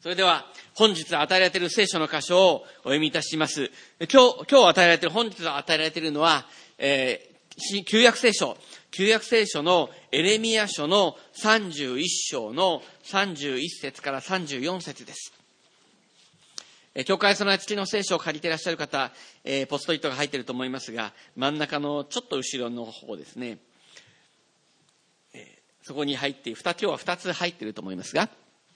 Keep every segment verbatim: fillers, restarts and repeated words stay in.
それでは本日与えられている聖書の箇所をお読みいたします。今日、今日与えられている、本日与えられているのは、えー、旧約聖書、旧約聖書のエレミヤ書のさんじゅういっ章のさんじゅういっ節からさんじゅうよん節です。えー、教会備え付きの聖書を借りていらっしゃる方、えー、ポストイットが入っていると思いますが、真ん中のちょっと後ろの方ですね、えー、そこに入って、今日はふたつ入っていると思いますが、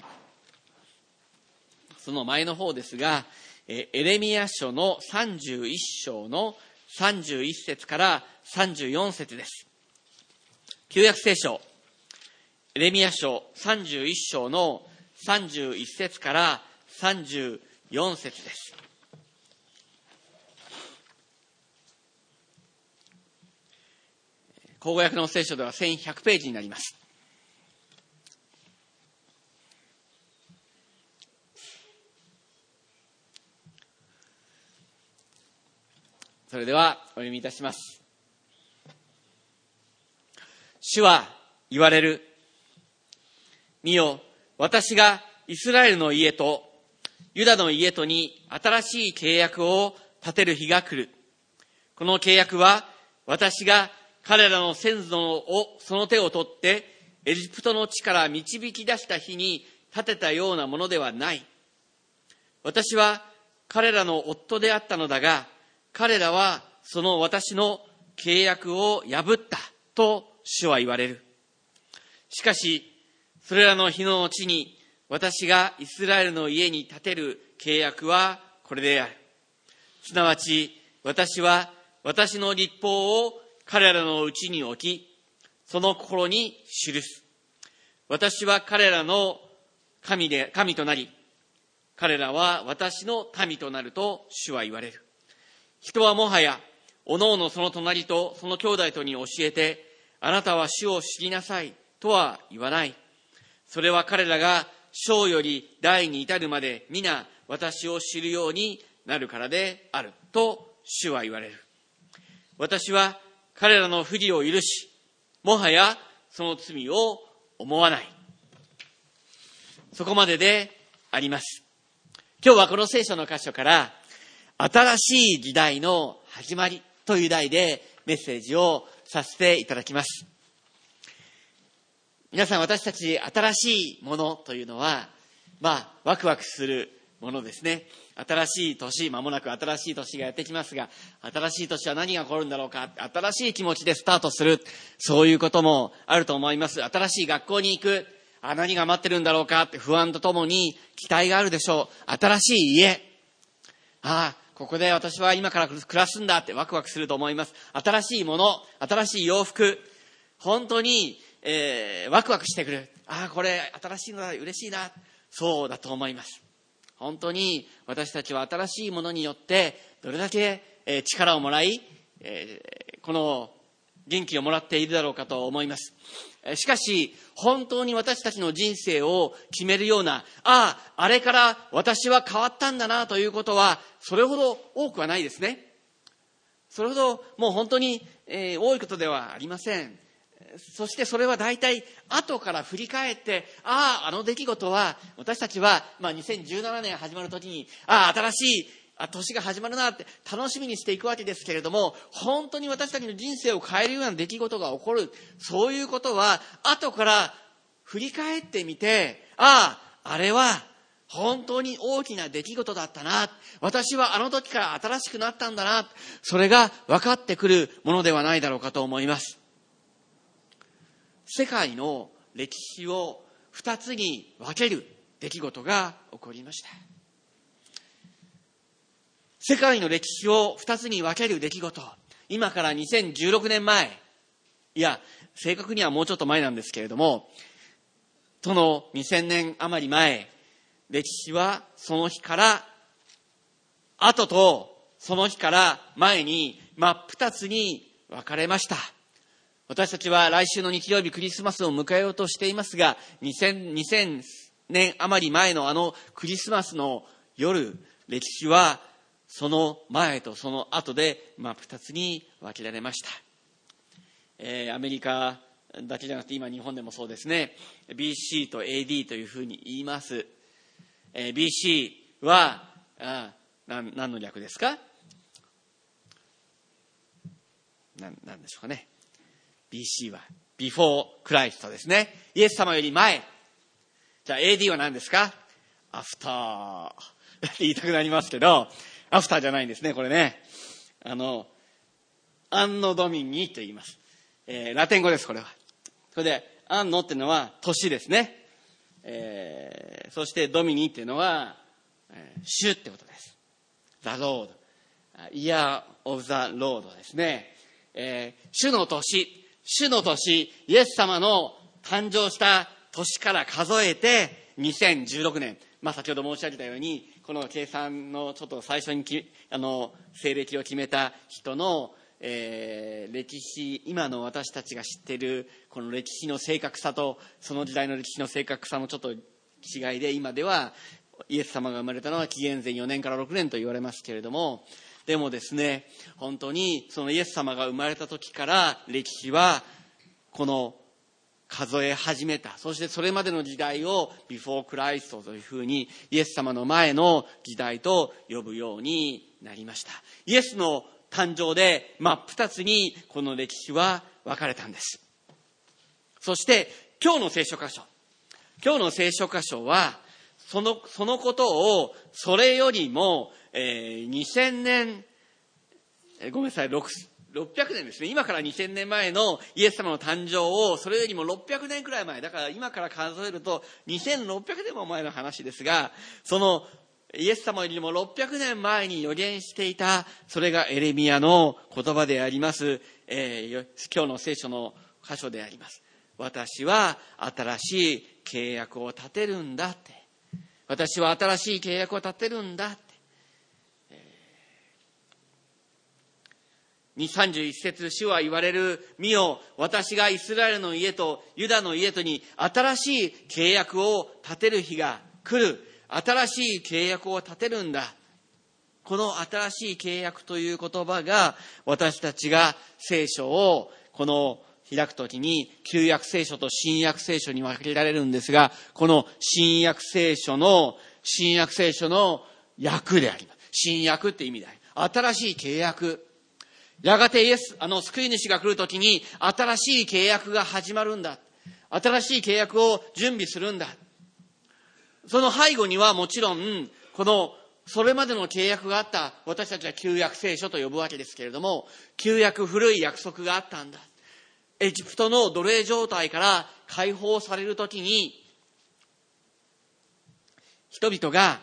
その前の方ですが、エレミヤ書のさんじゅういっ章のさんじゅういっ節からさんじゅうよん節です。旧約聖書、エレミヤ書さんじゅういっ章のさんじゅういっ節からさんじゅうよん節です。口語訳の聖書ではせんひゃくページになります。それではお読みいたします。主は言われる。見よ、私がイスラエルの家とユダの家とに新しい契約を立てる日が来る。この契約は私が彼らの先祖をその手を取ってエジプトの地から導き出した日に立てたようなものではない。私は彼らの夫であったのだが、彼らはその私の契約を破ったと主は言われる。しかし、それらの日の後に私がイスラエルの家に立てる契約はこれである。すなわち、私は私の律法を彼らのうちに置き、その心に記す。私は彼らの神で、神となり、彼らは私の民となると主は言われる。人はもはや、おのおのその隣とその兄弟とに教えて、あなたは主を知りなさいとは言わない。それは彼らが小より大に至るまで皆私を知るようになるからであると主は言われる。私は彼らの不義を許し、もはやその罪を思わない。そこまでであります。今日はこの聖書の箇所から新しい時代の始まりという題でメッセージをさせていただきます。皆さん、私たち新しいものというのは、まあ、ワクワクするものですね。新しい年、間もなく新しい年がやってきますが、新しい年は何が起こるんだろうか、新しい気持ちでスタートする、そういうこともあると思います。新しい学校に行く、あ、何が待ってるんだろうかって不安とともに期待があるでしょう。新しい家、ああ、ここで私は今から暮らすんだってワクワクすると思います。新しいもの、新しい洋服、本当に、えー、ワクワクしてくる。ああ、これ新しいのだ、嬉しいな。そうだと思います。本当に私たちは新しいものによってどれだけ、えー、力をもらい、えー、この元気をもらっているだろうかと思います。しかし、本当に私たちの人生を決めるような、ああ、あれから私は変わったんだなということは、それほど多くはないですね。それほどもう本当に、えー、多いことではありません。そしてそれは大体後から振り返って、ああ、あの出来事は、私たちは、まあ、にせんじゅうななねん始まるときに、ああ、新しい年が始まるなって楽しみにしていくわけですけれども、本当に私たちの人生を変えるような出来事が起こる、そういうことは後から振り返ってみて、ああ、あれは本当に大きな出来事だったな、私はあの時から新しくなったんだな、それが分かってくるものではないだろうかと思います。世界の歴史を二つに分ける出来事が起こりました。世界の歴史を二つに分ける出来事、今からにせんじゅうろくねんまえ、いや、正確にはもうちょっと前なんですけれども、そのにせんねん余り前、歴史はその日から後とその日から前に真っ二つに分かれました。私たちは来週の日曜日クリスマスを迎えようとしていますが、にせんねん余り前のあのクリスマスの夜、歴史はその前とその後で真っ二つに分けられました。えー、アメリカだけじゃなくて今日本でもそうですね、 ビーシー と エーディー というふうに言います。 えー、ビーシー はあ何何の略ですか？何何でしょうかね。 ビーシー は Before Christ ですね。イエス様より前。じゃあ エーディー は何ですか？ After って言いたくなりますけど、アフターじゃないんですね、これね。あのアンノドミニと言います、えー、ラテン語です。これはそれでアンノっていうのは年ですね、えー、そしてドミニっていうのは、えー、主ってことです。 The Lord Year of the Lord ですね、えー、主の年、主の年、イエス様の誕生した年から数えてにせんじゅうろくねん、まあ、先ほど申し上げたようにこの計算のちょっと最初にきあの西暦を決めた人の、えー、歴史、今の私たちが知っているこの歴史の正確さとその時代の歴史の正確さのちょっと違いで、今ではイエス様が生まれたのは紀元前よねんからろくねんと言われますけれども、でもですね、本当にそのイエス様が生まれた時から歴史はこの数え始めた。そしてそれまでの時代をビフォークライストというふうにイエス様の前の時代と呼ぶようになりました。イエスの誕生で真っ二つにこの歴史は分かれたんです。そして今日の聖書箇所、今日の聖書箇所はその、そのことをそれよりも、えー、にせんねん、ごめんなさい、ろくろっぴゃくねんですね。今からにせんねんまえのイエス様の誕生をそれよりもろっぴゃくねんくらい前、だから今から数えるとにせんろっぴゃくねんも前の話ですが、そのイエス様よりもろっぴゃくねんまえに予言していた、それがエレミヤの言葉であります、えー、今日の聖書の箇所であります。私は新しい契約を立てるんだって、私は新しい契約を立てるんだって、さんじゅういち節、主は言われる、見よ、私がイスラエルの家とユダの家とに新しい契約を立てる日が来る。新しい契約を立てるんだ。この新しい契約という言葉が、私たちが聖書をこの開くときに旧約聖書と新約聖書に分けられるんですが、この新約聖書の新約聖書の訳であります。新約って意味であり、新しい契約。やがてイエス、あの救い主が来るときに新しい契約が始まるんだ。新しい契約を準備するんだ。その背後にはもちろん、このそれまでの契約があった、私たちは旧約聖書と呼ぶわけですけれども、旧約古い約束があったんだ。エジプトの奴隷状態から解放されるときに、人々が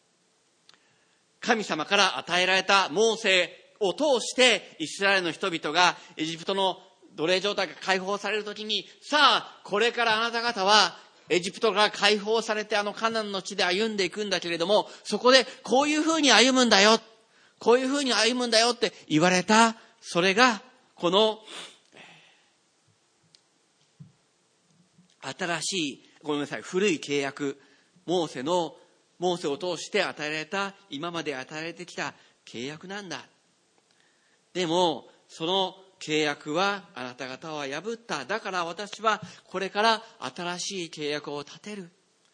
神様から与えられたモーセを通してイスラエルの人々がエジプトの奴隷状態が解放されるときに、さあこれからあなた方はエジプトが解放されてあのカナンの地で歩んでいくんだけれども、そこでこういうふうに歩むんだよ、こういうふうに歩むんだよって言われた、それがこの新しい、ごめんなさい、古い契約、モーセのモーセを通して与えられた、今まで与えられてきた契約なんだ。でもその契約はあなた方は破った。だから私はこれから新しい契約を立てる。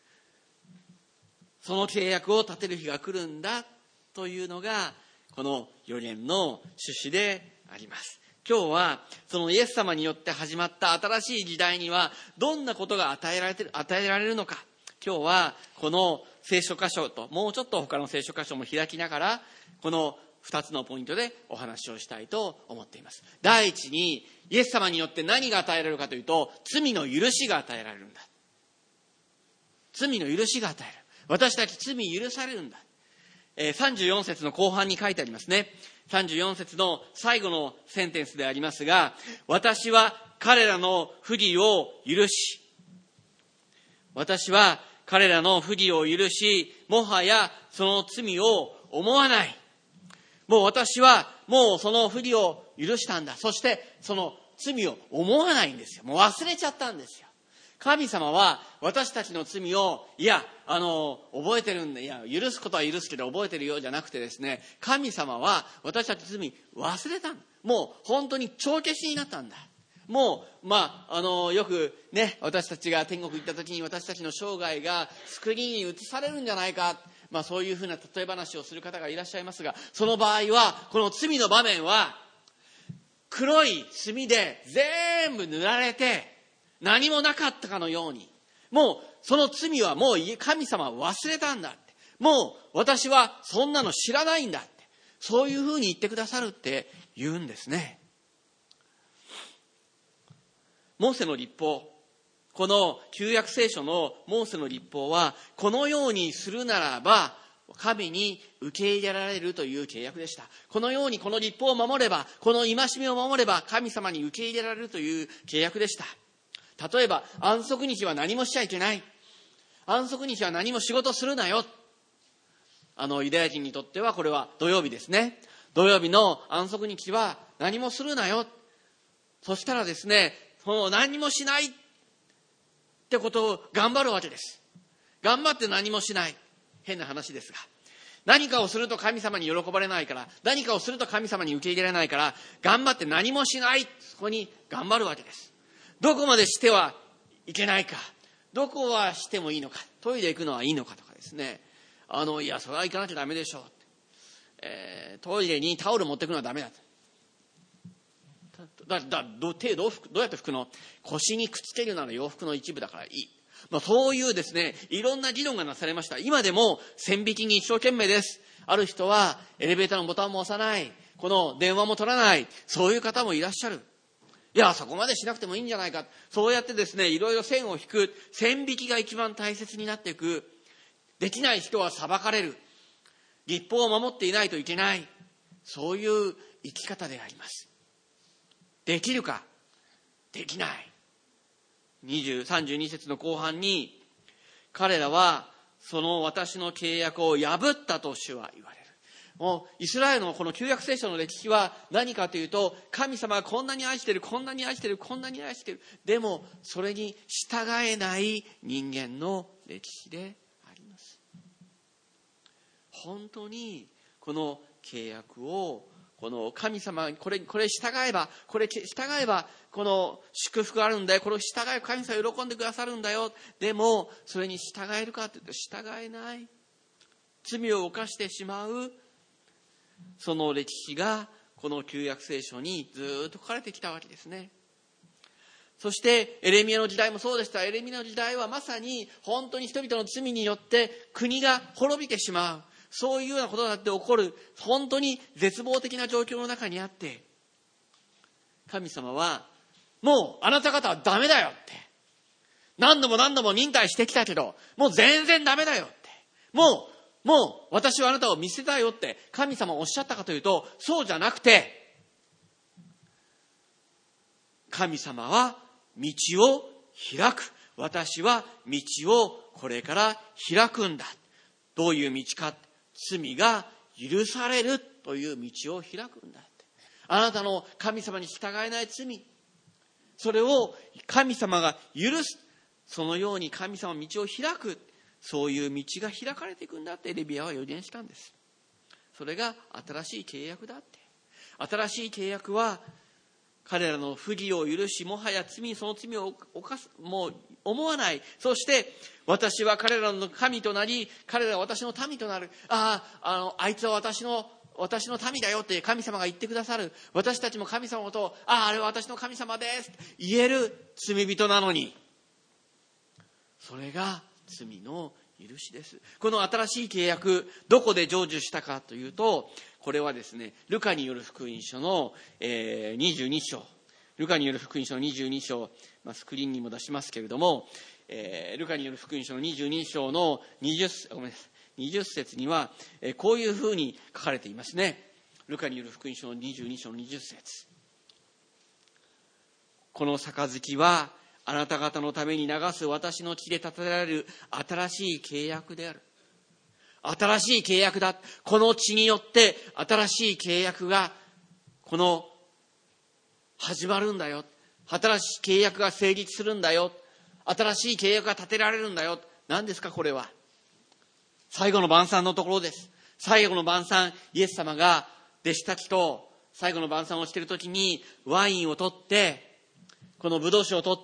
その契約を立てる日が来るんだというのがこの預言の趣旨であります。今日はそのイエス様によって始まった新しい時代にはどんなことが与えられてる、与えられるのか。今日はこの聖書箇所ともうちょっと他の聖書箇所も開きながら、この二つのポイントでお話をしたいと思っています。第一に、イエス様によって何が与えられるかというと、罪の許しが与えられるんだ。罪の許しが与えられる。私たち罪許されるんだ。えー、さんじゅうよん節の後半に書いてありますね。さんじゅうよん節の最後のセンテンスでありますが、私は彼らの不義を許し、私は彼らの不義を許し、もはやその罪を思わない。もう私はもうその不義を許したんだ。そしてその罪を思わないんですよ。もう忘れちゃったんですよ。神様は私たちの罪を、いや、あの、覚えてるんで、いや、許すことは許すけど覚えてるようじゃなくてですね、神様は私たちの罪忘れたんだ。もう本当に帳消しになったんだ。 もう、まあ、あの、よくね、私たちが天国行った時に私たちの生涯がスクリーンに映されるんじゃないか。まあ、そういうふうな例え話をする方がいらっしゃいますが、その場合は、この罪の場面は、黒い墨で全部塗られて、何もなかったかのように、もうその罪はもう神様は忘れたんだって。もう私はそんなの知らないんだって。そういうふうに言ってくださるって言うんですね。モーセの律法、この旧約聖書のモーセの律法は、このようにするならば神に受け入れられるという契約でした。このようにこの律法を守れば、この戒めを守れば神様に受け入れられるという契約でした。例えば安息日は何もしちゃいけない、安息日は何も仕事するなよ。あのユダヤ人にとってはこれは土曜日ですね。土曜日の安息日は何もするなよ。そしたらですね、その何もしないってことを頑張るわけです。頑張って何もしない、変な話ですが、何かをすると神様に喜ばれないから、何かをすると神様に受け入れられないから、頑張って何もしない、そこに頑張るわけです。どこまでしてはいけないか、どこはしてもいいのか、トイレ行くのはいいのかとかですね、あのいやそれは行かなきゃダメでしょう、えー、トイレにタオル持ってくのはダメだと。だだど手どうどうやって拭くの？腰にくっつけるなら洋服の一部だからいい。まあ、そういうですね、いろんな議論がなされました。今でも線引きに一生懸命です。ある人はエレベーターのボタンも押さない、この電話も取らない、そういう方もいらっしゃる。いやそこまでしなくてもいいんじゃないか、そうやってですね、いろいろ線を引く、線引きが一番大切になっていく。できない人は裁かれる、律法を守っていないといけない、そういう生き方であります。できるか、できない。にじゅう、さんじゅうに節の後半に、彼らはその私の契約を破ったと主は言われる。もうイスラエルのこの旧約聖書の歴史は何かというと、神様はこんなに愛してる、こんなに愛してる、こんなに愛してる、でもそれに従えない人間の歴史であります。本当にこの契約を、この神様これこれ従えば、これ従えばこの祝福があるんだよ、これを従えば神様喜んでくださるんだよ、でもそれに従えるかというと従えない、罪を犯してしまう、その歴史がこの旧約聖書にずっと書かれてきたわけですね。そしてエレミヤの時代もそうでした。エレミヤの時代はまさに本当に人々の罪によって国が滅びてしまう、そういうようなことだって起こる、本当に絶望的な状況の中にあって、神様はもうあなた方はダメだよって、何度も何度も忍耐してきたけどもう全然ダメだよって、もうもう私はあなたを見捨てたよって神様はおっしゃったかというと、そうじゃなくて、神様は道を開く、私は道をこれから開くんだ。どういう道か、罪が許されるという道を開くんだって。あなたの神様に従えない罪、それを神様が許す、そのように神様の道を開く、そういう道が開かれていくんだってエレミヤは予言したんです。それが新しい契約だって。新しい契約は彼らの不義を許し、もはや罪、その罪を犯す、もう思わない。そして私は彼らの神となり、彼らは私の民となる。ああ、あのあいつは私の私の民だよって神様が言ってくださる。私たちも神様と、ああ、あれは私の神様です言える罪人なのに、それが罪の許しです。この新しい契約、どこで成就したかというと、これはですね、ルカによる福音書の、えー、にじゅうに章、ルカによる福音書のにじゅうに章、まあ、スクリーンにも出しますけれども、えー、ルカによる福音書のにじゅうに章のにじゅう、ごめんなさい、にじゅう節には、えー、こういうふうに書かれていますね。ルカによる福音書のにじゅうに章のにじゅう節。この杯はあなた方のために流す私の血で立てられる新しい契約である。新しい契約だ。この血によって新しい契約がこの始まるんだよ。新しい契約が成立するんだよ。新しい契約が立てられるんだよ。何ですかこれは。最後の晩餐のところです。最後の晩餐、イエス様が弟子たちと最後の晩餐をしているときにワインを取って、 この葡萄酒を取って、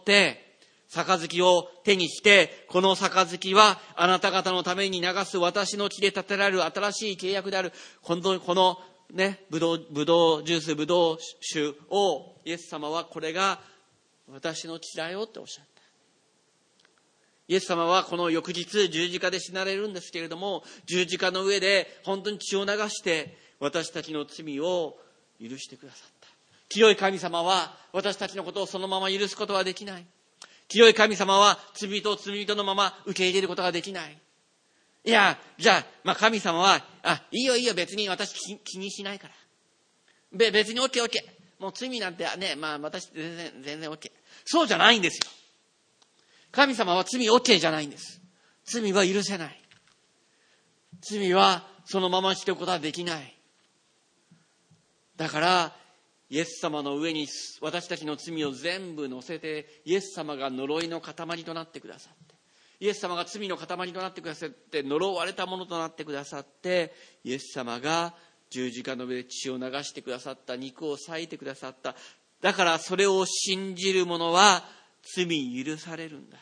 杯を手にして、この杯はあなた方のために流す私の血で立てられる新しい契約である。この、このね、葡萄、葡萄ジュース、葡萄酒を、イエス様はこれが私の血だよっておっしゃった。イエス様はこの翌日十字架で死なれるんですけれども、十字架の上で本当に血を流して私たちの罪を許してくださった。清い神様は私たちのことをそのまま許すことはできない。清い神様は罪人を罪人のまま受け入れることができない。いや、じゃあ、まあ神様は、あ、いいよいいよ、別に私気、気にしないから。べ、別に オーケーオーケー。もう罪なんてね、まあ私全然、全然 オーケー。そうじゃないんですよ。神様は罪 オーケー じゃないんです。罪は許せない。罪はそのまましておくことはできない。だから、イエス様の上に私たちの罪を全部乗せて、イエス様が呪いの塊となってくださって、イエス様が罪の塊となってくださって、呪われたものとなってくださって、イエス様が十字架の上で血を流してくださった、肉を裂いてくださった。だからそれを信じる者は罪許されるんだ。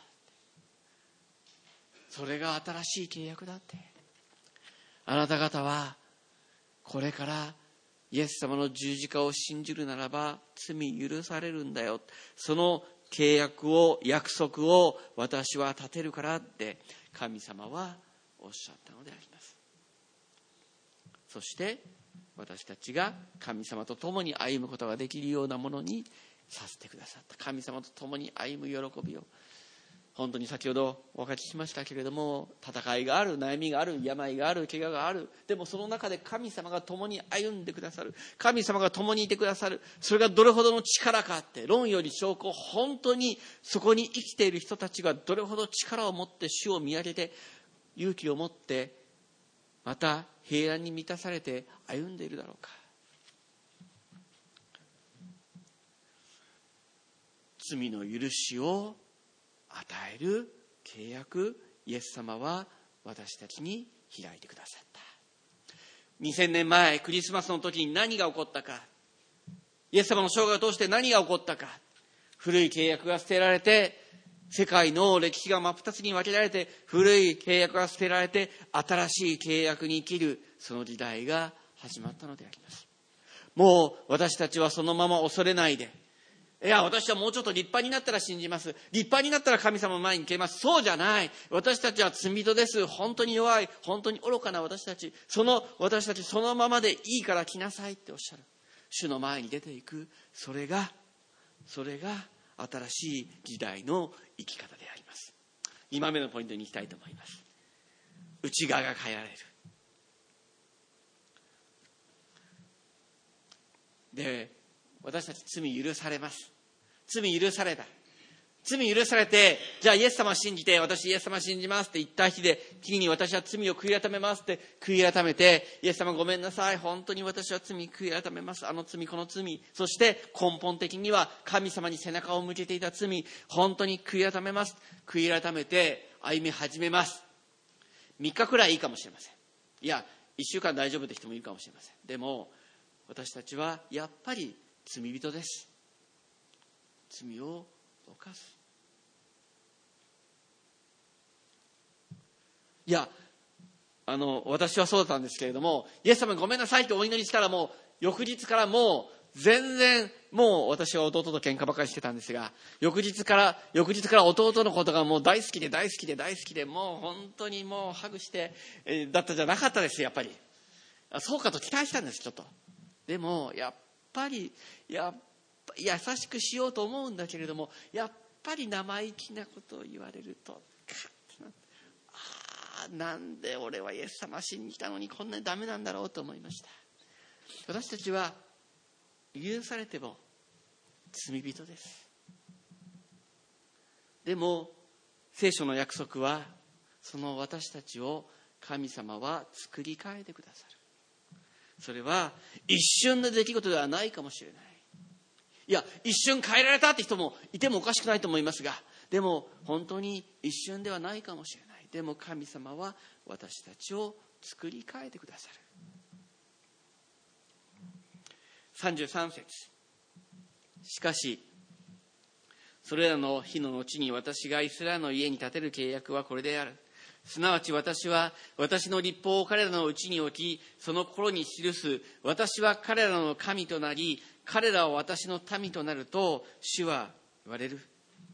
それが新しい契約だって。あなた方はこれからイエス様の十字架を信じるならば罪許されるんだよ。その契約を、約束を私は立てるからって神様はおっしゃったのであります。そして私たちが神様と共に歩むことができるようなものにさせてくださった。神様と共に歩む喜びを、本当に先ほどお書きしましたけれども、戦いがある、悩みがある、病がある、怪我がある。でもその中で神様が共に歩んでくださる。神様が共にいてくださる。それがどれほどの力かって、論より証拠、本当にそこに生きている人たちがどれほど力を持って主を見上げて、勇気を持って、また平安に満たされて歩んでいるだろうか。罪の許しを与える契約、イエス様は私たちに開いてくださった。にせんねんまえクリスマスの時に何が起こったか、イエス様の生涯を通して何が起こったか、古い契約が捨てられて、世界の歴史が真っ二つに分けられて、古い契約が捨てられて新しい契約に生きる、その時代が始まったのであります。もう私たちはそのまま恐れないで、いや、私はもうちょっと立派になったら信じます。立派になったら神様の前に行けます。そうじゃない。私たちは罪人です。本当に弱い。本当に愚かな私たち。その私たちそのままでいいから来なさいっておっしゃる。主の前に出ていく。それが、それが新しい時代の生き方であります。今目のポイントに行きたいと思います。内側が変えられる。で、私たち罪許されます。罪許された。罪許されて、じゃあイエス様信じて、私イエス様信じますって言った日で、次に私は罪を悔い改めますって悔い改めて、イエス様ごめんなさい。本当に私は罪悔い改めます。あの罪、この罪。そして根本的には神様に背中を向けていた罪、本当に悔い改めます。悔い改めて歩み始めます。みっかくらいいいかもしれません。いや、いっしゅうかん大丈夫って人もいるかもしれません。でも、私たちはやっぱり罪人です。罪を犯す。いや、あの私はそうだったんですけれども、イエス様にごめんなさいってお祈りしたら、もう翌日からもう全然、もう私は弟と喧嘩ばかりしてたんですが、翌日から翌日から弟のことがもう大好きで大好きで大好きで、もう本当にもうハグして、えー、だったじゃなかったです。やっぱりそうかと期待したんです。ちょっとでもやっぱりやっぱ優しくしようと思うんだけれども、やっぱり生意気なことを言われると、ああ、なんで俺はイエス様信じたのにこんなにダメなんだろうと思いました。私たちは許されても罪人です。でも聖書の約束は、その私たちを神様は作り変えてくださる。それは一瞬の出来事ではないかもしれない。いや、一瞬変えられたって人もいてもおかしくないと思いますが、でも本当に一瞬ではないかもしれない。でも神様は私たちを作り変えてくださる。さんじゅうさん節。しかしそれらの日の後に私がイスラエルの家に建てる契約はこれである。すなわち私は私の律法を彼らのうちに置き、その心に記す。私は彼らの神となり、彼らは私の民となると主は言われる。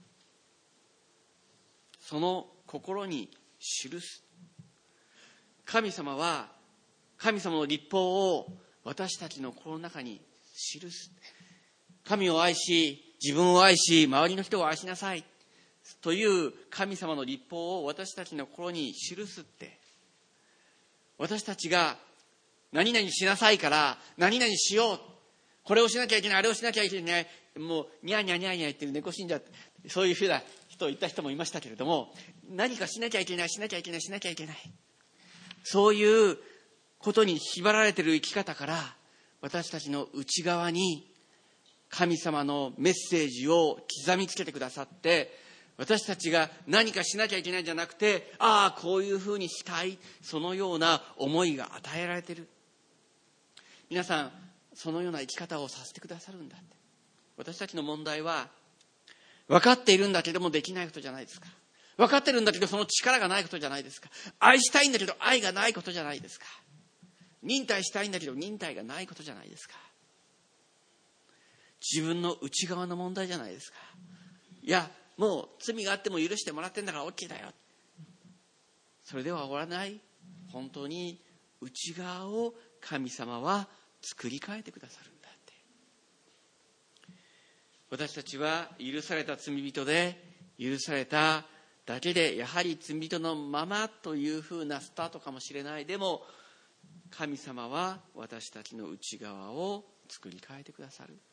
その心に記す。神様は神様の律法を私たちの心の中に記す。神を愛し、自分を愛し、周りの人を愛しなさいという神様の律法を私たちの心に記すって、私たちが何々しなさいから何々しよう、これをしなきゃいけない、あれをしなきゃいけない、もうニャーニャーニャーニャー言ってる猫信者、そういうふうな人を言った人もいましたけれども、何かしなきゃいけない、しなきゃいけない、しなきゃいけない、そういうことに縛られている生き方から、私たちの内側に神様のメッセージを刻みつけてくださって、私たちが何かしなきゃいけないんじゃなくて、ああこういうふうにしたい、そのような思いが与えられている。皆さんそのような生き方をさせてくださるんだって。私たちの問題は、分かっているんだけどもできないことじゃないですか。分かってるんだけどその力がないことじゃないですか。愛したいんだけど愛がないことじゃないですか。忍耐したいんだけど忍耐がないことじゃないですか。自分の内側の問題じゃないですか。いやもう罪があっても許してもらってんだから OK だよ。それでは終わらない。本当に内側を神様は作り変えてくださるんだって。私たちは許された罪人で、許されただけでやはり罪人のままというふうなスタートかもしれない。でも神様は私たちの内側を作り変えてくださる。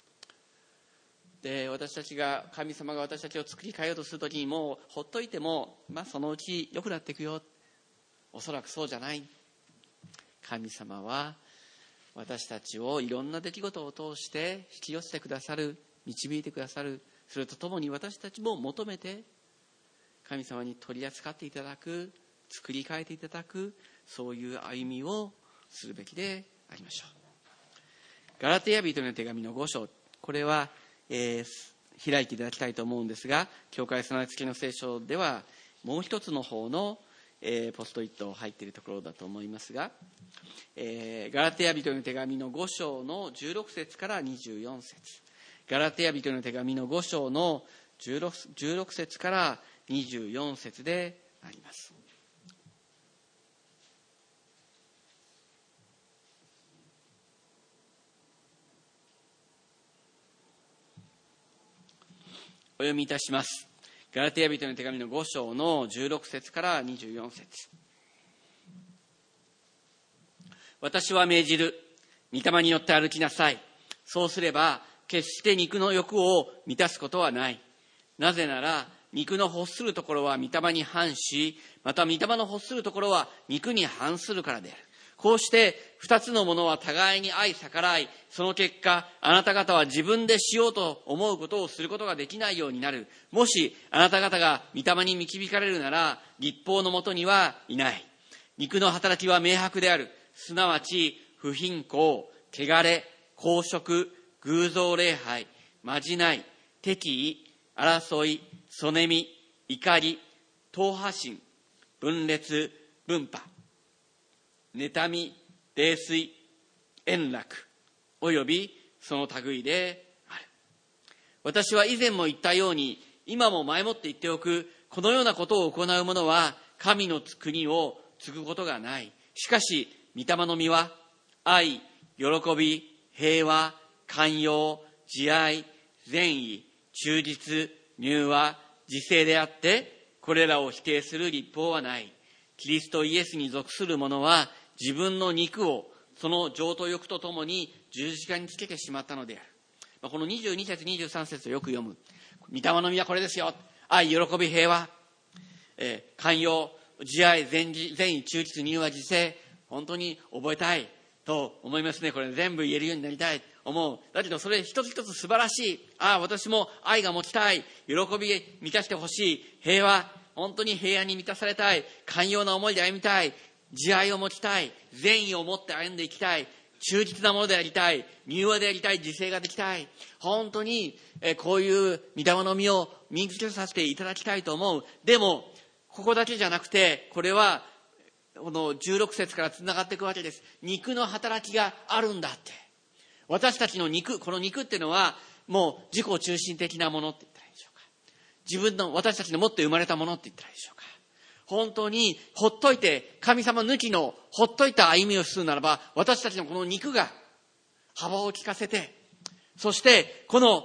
で、私たちが、神様が私たちを作り変えようとするときに、もうほっといても、まあ、そのうち良くなっていくよ。おそらくそうじゃない。神様は私たちをいろんな出来事を通して引き寄せてくださる、導いてくださる。それとともに私たちも求めて神様に取り扱っていただく、作り変えていただく、そういう歩みをするべきでありましょう。ガラテヤ人への手紙のご章、これはえー、開いていただきたいと思うんですが、教会備え付けの聖書ではもう一つの方の、えー、ポストイット入っているところだと思いますが、えー、ガラテヤ人への手紙のご章のじゅうろく節からにじゅうよん節、ガラテヤ人への手紙のご章のじゅうろく、じゅうろく節からにじゅうよん節であります。お読みいたします。ガラテヤ人への手紙のご章のじゅうろく節からにじゅうよん節。私は命じる。御霊によって歩きなさい。そうすれば決して肉の欲を満たすことはない。なぜなら肉の欲するところは御霊に反し、また御霊の欲するところは肉に反するからである。こうして二つのものは互いに相逆らい、その結果あなた方は自分でしようと思うことをすることができないようになる。もしあなた方が御霊に導かれるなら、律法のもとにはいない。肉の働きは明白である。すなわち不貧困、汚れ、公職、偶像礼拝、まじない、敵意、争い、そねみ、怒り、党派心、分裂、分派、妬み、泥酔、円楽、およびその類である。私は以前も言ったように、今も前もって言っておく。このようなことを行う者は神の国を継ぐことがない。しかし御霊の実は愛、喜び、平和、寛容、慈愛、善意、忠実、柔和、自制であって、これらを否定する律法はない。キリストイエスに属する者は自分の肉をその情と欲とともに十字架につけてしまったのである。このにじゅうに節にじゅうさん節をよく読む。御霊の実はこれですよ。愛、喜び、平和、えー、寛容、慈愛、善意、忠実、柔和、自制。本当に覚えたいと思いますね。これ全部言えるようになりたい思う。だけどそれ一つ一つ素晴らしい。ああ、私も愛が持ちたい。喜び満たしてほしい。平和、本当に平安に満たされたい。寛容な思いで歩みたい。慈愛を持ちたい。善意を持って歩んでいきたい。 忠実なものでありたい、柔和でありたい、自制ができたい、本当にこういう御霊の実を身につけさせていただきたいと思う。でもここだけじゃなくて、これはこのじゅうろく節からつながっていくわけです。肉の働きがあるんだって。私たちの肉、この肉っていうのはもう自己中心的なものって言ったらいいでしょうか。自分の、私たちの持って生まれたものって言ったらいいでしょうか。本当にほっといて、神様抜きのほっといた歩みをするならば、私たちのこの肉が幅を利かせて、そしてこの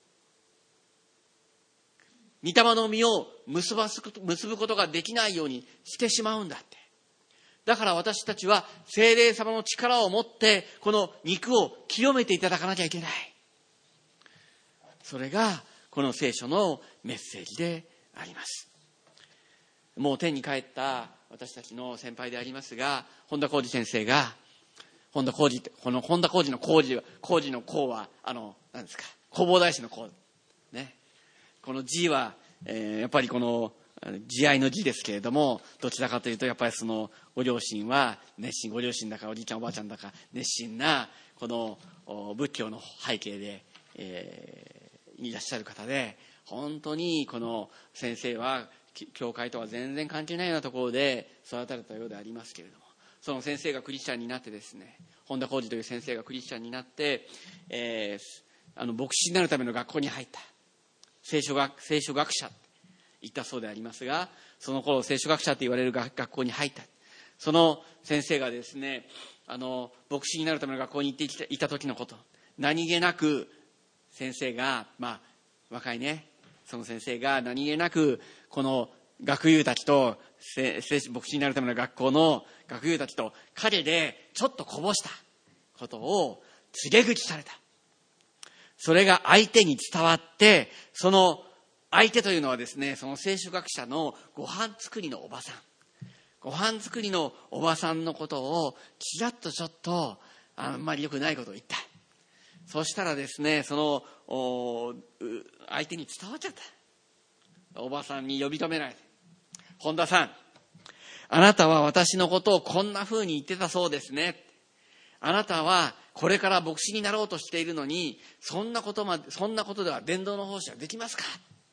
御霊の実を結ばす、結ぶことができないようにしてしまうんだって。だから私たちは聖霊様の力を持ってこの肉を清めていただかなきゃいけない。それがこの聖書のメッセージであります。もう天に帰った私たちの先輩でありますが、本田浩二先生が、本田浩二って、この本田浩二の浩二は、浩二の浩は、あの、何ですか、弘法大師の浩。ね。この字は、えー、やっぱりこの、慈愛の字ですけれども、どちらかというとやっぱりそのご両親は熱心、ご両親だかおじいちゃんおばあちゃんだか熱心なこの仏教の背景で、えー、いらっしゃる方で、本当にこの先生は教会とは全然関係ないようなところで育たれたようでありますけれども、その先生がクリスチャンになってですね、本田浩二という先生がクリスチャンになって、えー、あの牧師になるための学校に入った。聖書学、聖書学者言ったそうでありますが、その頃聖書学者と言われる学校に入った。その先生がですね、あの牧師になるための学校に行っていた時のこと、何気なく先生が、まあ若いね、その先生が何気なくこの学友たちと、牧師になるための学校の学友たちと陰でちょっとこぼしたことを告げ口された。それが相手に伝わって、その相手というのはですね、その聖書学者のご飯作りのおばさん。ご飯作りのおばさんのことをちらっとちょっとあんまり良くないことを言った。そしたらですね、その相手に伝わっちゃった。おばさんに呼び止められて、本田さん、あなたは私のことをこんな風に言ってたそうですね。あなたはこれから牧師になろうとしているのに、そんなことまで、そんなことでは伝道の奉仕はできますか。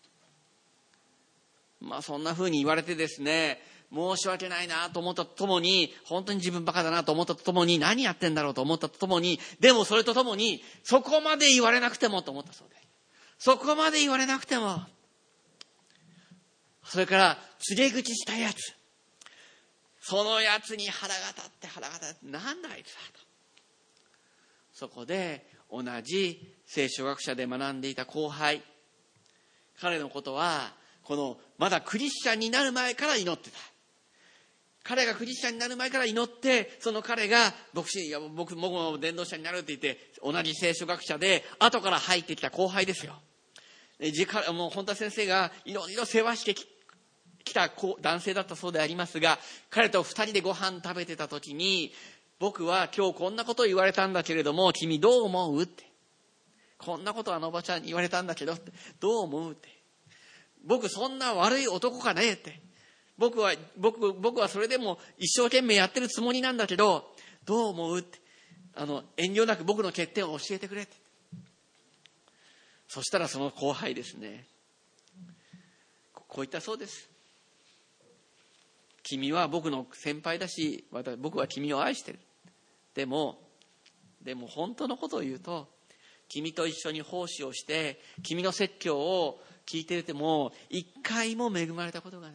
まあそんな風に言われてですね、申し訳ないなと思ったとともに、本当に自分バカだなと思ったとともに、何やってんだろうと思ったとともに、でもそれとともに、そこまで言われなくてもと思ったそうで、そこまで言われなくても、それから告げ口したやつ、そのやつに腹が立って腹が立って、なんだあいつだと。そこで同じ聖書学者で学んでいた後輩、彼のことはこのまだクリスチャンになる前から祈ってた。彼がクリスチャンになる前から祈って、その彼が牧師、いや僕僕も伝道者になるって言って同じ聖書学者で後から入ってきた後輩ですよ。でもう本田先生がいろいろ世話してき来た男性だったそうでありますが、彼と二人でご飯食べてた時に、僕は今日こんなことを言われたんだけれども君どう思うって、こんなことあのおばちゃんに言われたんだけどってどう思うって、僕そんな悪い男かねって、僕は僕僕はそれでも一生懸命やってるつもりなんだけどどう思うって、あの遠慮なく僕の欠点を教えてくれって。そしたらその後輩ですね、こう言ったそうです。君は僕の先輩だし、僕は君を愛してる。でも、でも本当のことを言うと、君と一緒に奉仕をして、君の説教を聞いていても、一回も恵まれたことがない。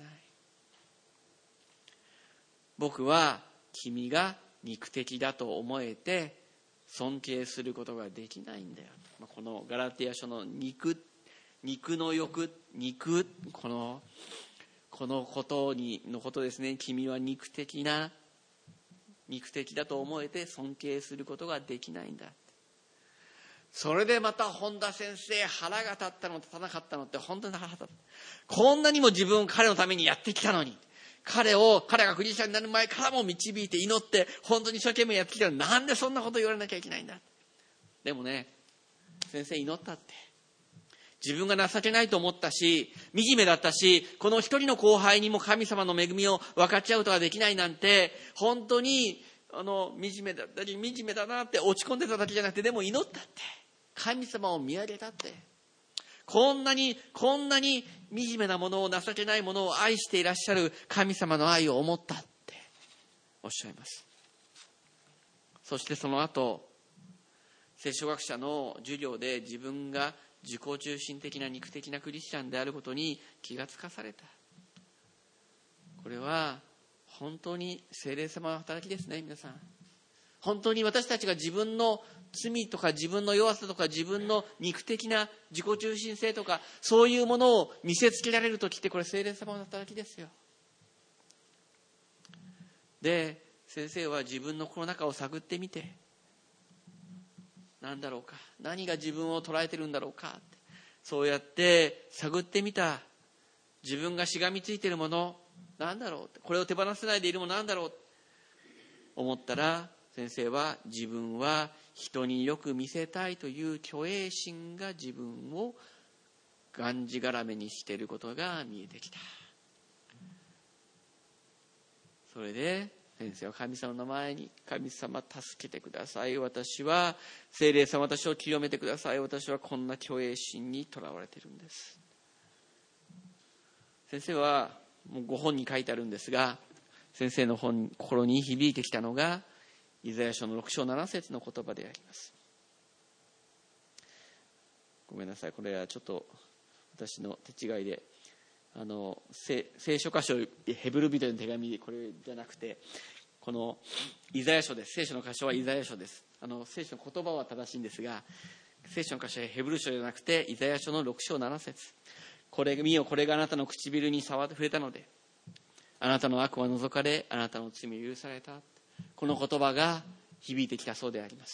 僕は君が肉的だと思えて、尊敬することができないんだよ。このガラティア書の肉、肉の欲、肉、この、このことにのことですね。君は肉的な肉的だと思えて尊敬することができないんだ。それでまた本田先生腹が立ったの立たなかったのって本当に腹が立った。こんなにも自分彼のためにやってきたのに、彼を彼がクリスチャンになる前からも導いて祈って本当に一生懸命やってきたのに、なんでそんなこと言われなきゃいけないんだ。でもね、先生祈ったって。自分が情けないと思ったし、惨めだったし、この一人の後輩にも神様の恵みを分かち合うことができないなんて、本当にあの惨めだったり惨めだなって落ち込んでただけじゃなくて、でも祈ったって、神様を見上げたって、こんなにこんなに惨めなものを、情けないものを愛していらっしゃる神様の愛を思ったっておっしゃいます。そしてその後、聖書学者の授業で自分が自己中心的な肉的なクリスチャンであることに気がつかされた。これは本当に聖霊様の働きですね。皆さん、本当に私たちが自分の罪とか自分の弱さとか自分の肉的な自己中心性とか、そういうものを見せつけられるときって、これ聖霊様の働きですよ。で、先生は自分のこの中を探ってみて、何だろうか、何が自分を捉えてるんだろうかって、そうやって探ってみた。自分がしがみついているもの何だろう、これを手放せないでいるもの何だろう思ったら、先生は自分は人によく見せたいという虚栄心が自分をがんじがらめにしていることが見えてきた。それで先生は神様の前に、神様助けてください、私は聖霊様私を清めてください、私はこんな虚栄心にとらわれているんです。先生はもうご本に書いてあるんですが、先生の本心に響いてきたのがイザヤ書のろく章なな節の言葉であります。ごめんなさい、これはちょっと私の手違いで、あの聖書箇所ヘブル人への手紙、これじゃなくてこのイザヤ書です。聖書の箇所はイザヤ書です。あの聖書の言葉は正しいんですが、聖書の箇所はヘブル書じゃなくてイザヤ書のろく章なな節、これ見よ、これがあなたの唇に触って触れたので、あなたの悪は除かれ、あなたの罪を許された。この言葉が響いてきたそうであります。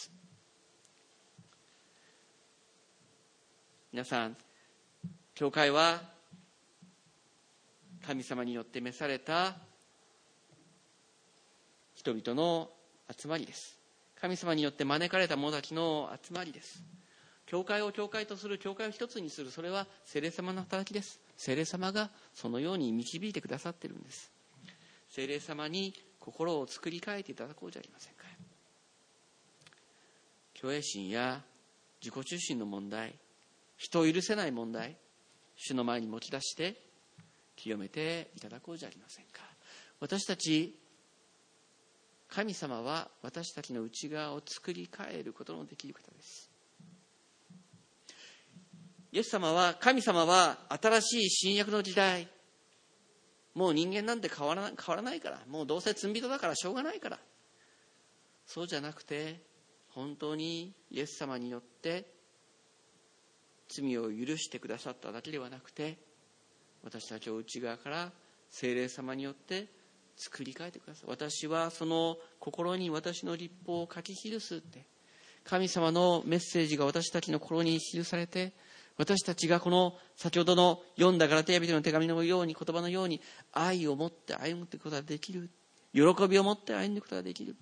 皆さん、教会は神様によって召された人々の集まりです。神様によって招かれた者たちの集まりです。教会を教会とする、教会を一つにする、それは聖霊様の働きです。聖霊様がそのように導いてくださっているんです。聖霊様に心を作り変えていただこうじゃありませんか。虚栄心や自己中心の問題、人を許せない問題、主の前に持ち出して清めていただこうじゃありませんか。私たち、神様は私たちの内側を作り変えることのできる方です。イエス様は、神様は新しい新約の時代、もう人間なんて変わらない、変わらないから、もうどうせ罪人だからしょうがないから、そうじゃなくて、本当にイエス様によって罪を許してくださっただけではなくて、私たちを内側から聖霊様によって作り変えてください。私はその心に私の律法を書き記すって、神様のメッセージが私たちの心に記されて、私たちがこの先ほどの読んだガラテヤ人の手紙のように、言葉のように愛を持って歩むことができる、喜びを持って歩むことができる、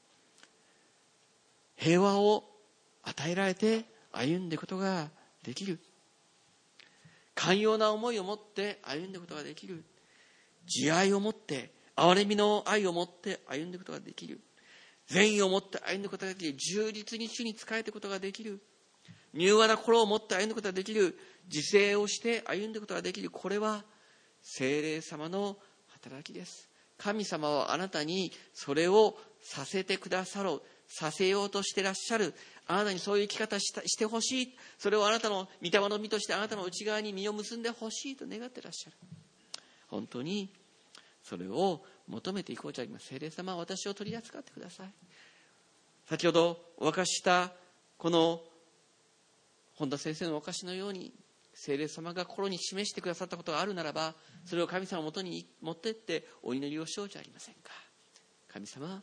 平和を与えられて歩んでいくことができる、寛容な思いを持って歩んでいくことができる、慈愛を持って、憐れみの愛を持って歩んでいくことができる、善意を持って歩んでいくことができる、充実に主に仕えていくことができる、柔和な心を持って歩んでいくことができる、自制をして歩んでいくことができる。これは聖霊様の働きです。神様はあなたにそれをさせてくださろう、させようとしてらっしゃる。あなたにそういう生き方したしてほしい。それをあなたの御霊の実としてあなたの内側に実を結んでほしいと願ってらっしゃる。本当にそれを求めていこうじゃありませんか。聖霊様は私を取り扱ってください。先ほどお明かししたこの本田先生のお証のように、聖霊様が心に示してくださったことがあるならば、それを神様のもとに持ってってお祈りをしようじゃありませんか。神様、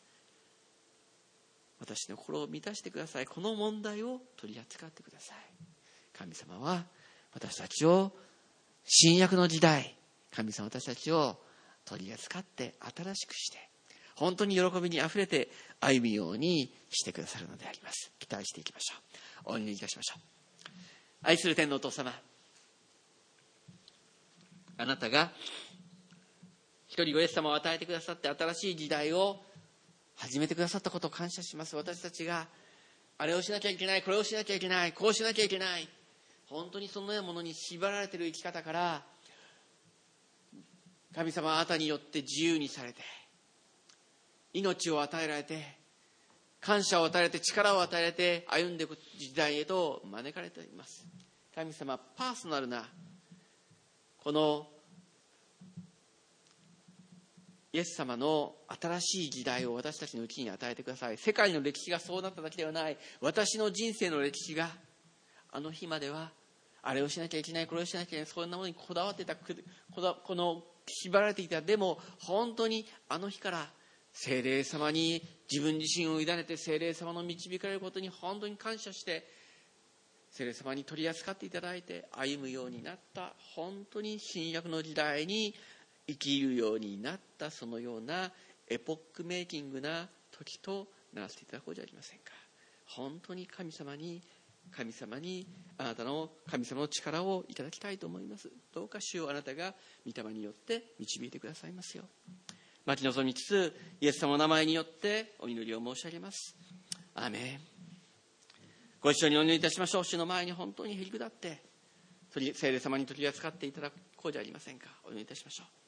私の心を満たしてください。この問題を取り扱ってください。神様は私たちを新約の時代、神様は私たちを取り扱って新しくして、本当に喜びにあふれて歩むようにしてくださるのであります。期待していきましょう。お祈りいたしましょう。愛する天のお父様、あなたが一人ごイエス様を与えてくださって、新しい時代を始めてくださったことを感謝します。私たちがあれをしなきゃいけない、これをしなきゃいけない、こうしなきゃいけない、本当にそのようなものに縛られている生き方から、神様はあなたによって自由にされて、命を与えられて、感謝を与えられて、力を与えられて歩んでいく時代へと招かれています。神様、パーソナルなこのイエス様の新しい時代を私たちのうちに与えてください。世界の歴史がそうなっただけではない、私の人生の歴史があの日まではあれをしなきゃいけない、これをしなきゃいけない、そんなものにこだわってた、この縛られていた。でも本当にあの日から聖霊様に自分自身を委ねて、聖霊様の導かれることに本当に感謝して、聖霊様に取り扱っていただいて歩むようになった、本当に新約の時代に生きるようになった、そのようなエポックメイキングな時とならせていただこうじゃありませんか。本当に神様に神様にあなたの神様の力をいただきたいと思います。どうか主をあなたが御霊によって導いてくださいますよう待ち望みつつ、イエス様の名前によってお祈りを申し上げます。アーメン。ご一緒にお祈りいたしましょう。主の前に本当にへりくだって聖霊様に取り扱っていただこうじゃありませんか。お祈りいたしましょう。